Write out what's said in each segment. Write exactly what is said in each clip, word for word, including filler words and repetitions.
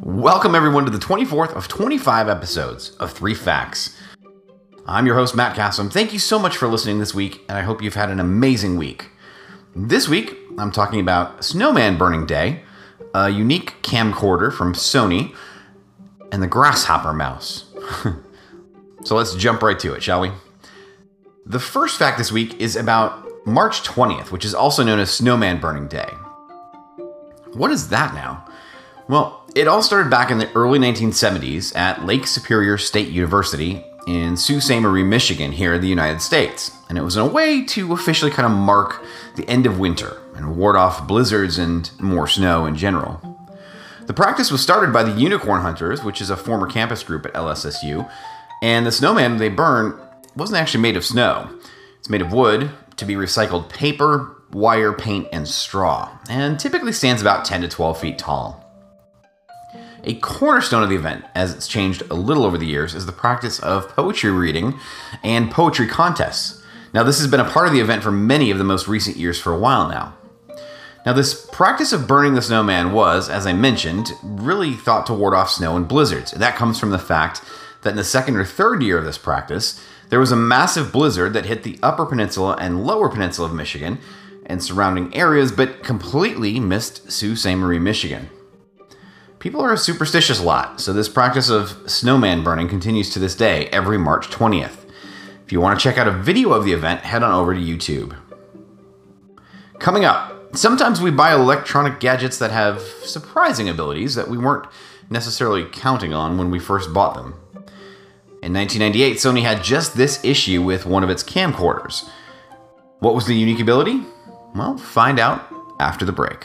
Welcome everyone to the twenty-fourth of twenty-five episodes of Three Facts. I'm your host, Matt Kassem. Thank you so much for listening this week, and I hope you've had an amazing week. This week, I'm talking about Snowman Burning Day, a unique camcorder from Sony, and the Grasshopper Mouse. So let's jump right to it, shall we? The first fact this week is about March twentieth, which is also known as Snowman Burning Day. What is that now? Well, it all started back in the early nineteen seventies at Lake Superior State University in Sault Ste. Marie, Michigan, here in the United States. And it was in a way to officially kind of mark the end of winter and ward off blizzards and more snow in general. The practice was started by the Unicorn Hunters, which is a former campus group at L S S U, and the snowman they burn wasn't actually made of snow. It's made of wood to be recycled paper, wire, paint, and straw, and typically stands about ten to twelve feet tall. A cornerstone of the event, as it's changed a little over the years, is the practice of poetry reading and poetry contests. Now, this has been a part of the event for many of the most recent years for a while now. Now, this practice of burning the snowman was, as I mentioned, really thought to ward off snow and blizzards. And that comes from the fact that in the second or third year of this practice, there was a massive blizzard that hit the Upper Peninsula and Lower Peninsula of Michigan and surrounding areas, but completely missed Sault Ste. Marie, Michigan. People are a superstitious lot, so this practice of snowman burning continues to this day, every March twentieth. If you want to check out a video of the event, head on over to YouTube. Coming up, sometimes we buy electronic gadgets that have surprising abilities that we weren't necessarily counting on when we first bought them. In nineteen ninety-eight, Sony had just this issue with one of its camcorders. What was the unique ability? Well, find out after the break.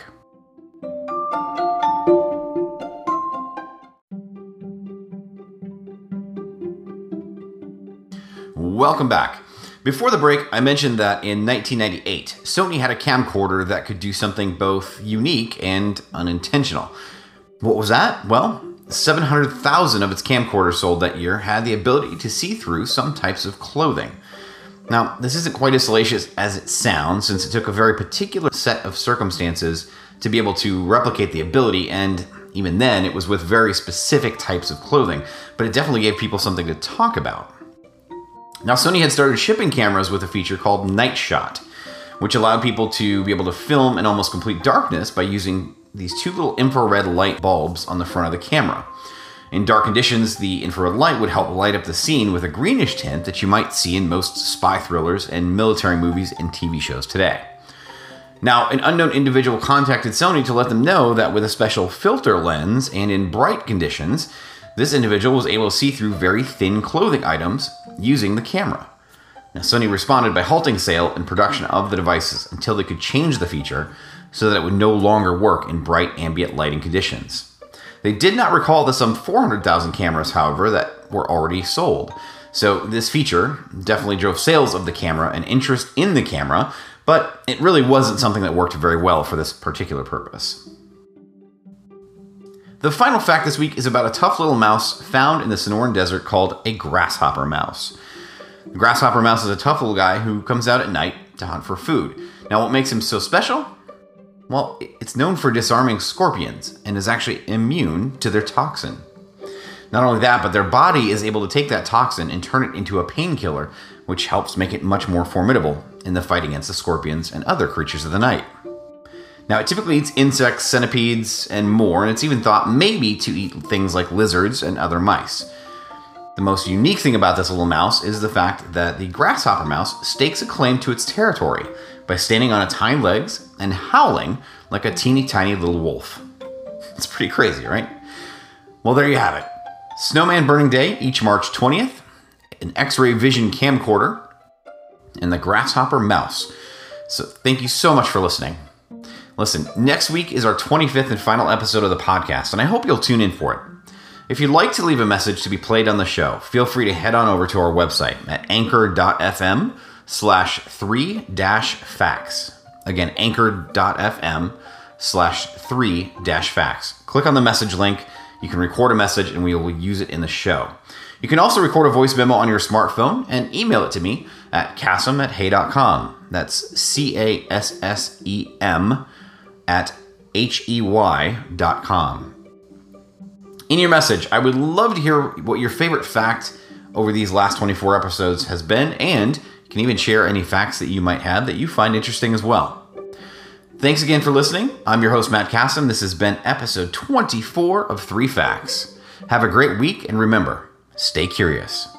Welcome back. Before the break, I mentioned that in nineteen ninety-eight, Sony had a camcorder that could do something both unique and unintentional. What was that? Well, seven hundred thousand of its camcorders sold that year had the ability to see through some types of clothing. Now, this isn't quite as salacious as it sounds, since it took a very particular set of circumstances to be able to replicate the ability, and even then, it was with very specific types of clothing, but it definitely gave people something to talk about. Now, Sony had started shipping cameras with a feature called Night Shot, which allowed people to be able to film in almost complete darkness by using these two little infrared light bulbs on the front of the camera. In dark conditions, the infrared light would help light up the scene with a greenish tint that you might see in most spy thrillers and military movies and T V shows today. Now, an unknown individual contacted Sony to let them know that with a special filter lens and in bright conditions, this individual was able to see through very thin clothing items using the camera. Now, Sony responded by halting sale and production of the devices until they could change the feature so that it would no longer work in bright ambient lighting conditions. They did not recall the some four hundred thousand cameras, however, that were already sold. So this feature definitely drove sales of the camera and interest in the camera, but it really wasn't something that worked very well for this particular purpose. The final fact this week is about a tough little mouse found in the Sonoran Desert called a grasshopper mouse. The grasshopper mouse is a tough little guy who comes out at night to hunt for food. Now, what makes him so special? Well, it's known for disarming scorpions and is actually immune to their toxin. Not only that, but their body is able to take that toxin and turn it into a painkiller, which helps make it much more formidable in the fight against the scorpions and other creatures of the night. Now, it typically eats insects, centipedes, and more, and it's even thought maybe to eat things like lizards and other mice. The most unique thing about this little mouse is the fact that the grasshopper mouse stakes a claim to its territory by standing on its hind legs and howling like a teeny tiny little wolf. It's pretty crazy, right? Well, there you have it. Snowman Burning Day, each March twentieth, an X-ray vision camcorder, and the grasshopper mouse. So thank you so much for listening. Listen, next week is our twenty-fifth and final episode of the podcast, and I hope you'll tune in for it. If you'd like to leave a message to be played on the show, feel free to head on over to our website at anchor.fm slash three dash facts. Again, anchor.fm slash three dash facts. Click on the message link. You can record a message, and we will use it in the show. You can also record a voice memo on your smartphone and email it to me at kassem at hey dot com. That's C A S S E M at H E Y dot com. In your message, I would love to hear what your favorite fact over these last twenty-four episodes has been, and you can even share any facts that you might have that you find interesting as well. Thanks again for listening. I'm your host, Matt Kassem. This has been episode twenty-four of Three Facts. Have a great week, and remember, stay curious.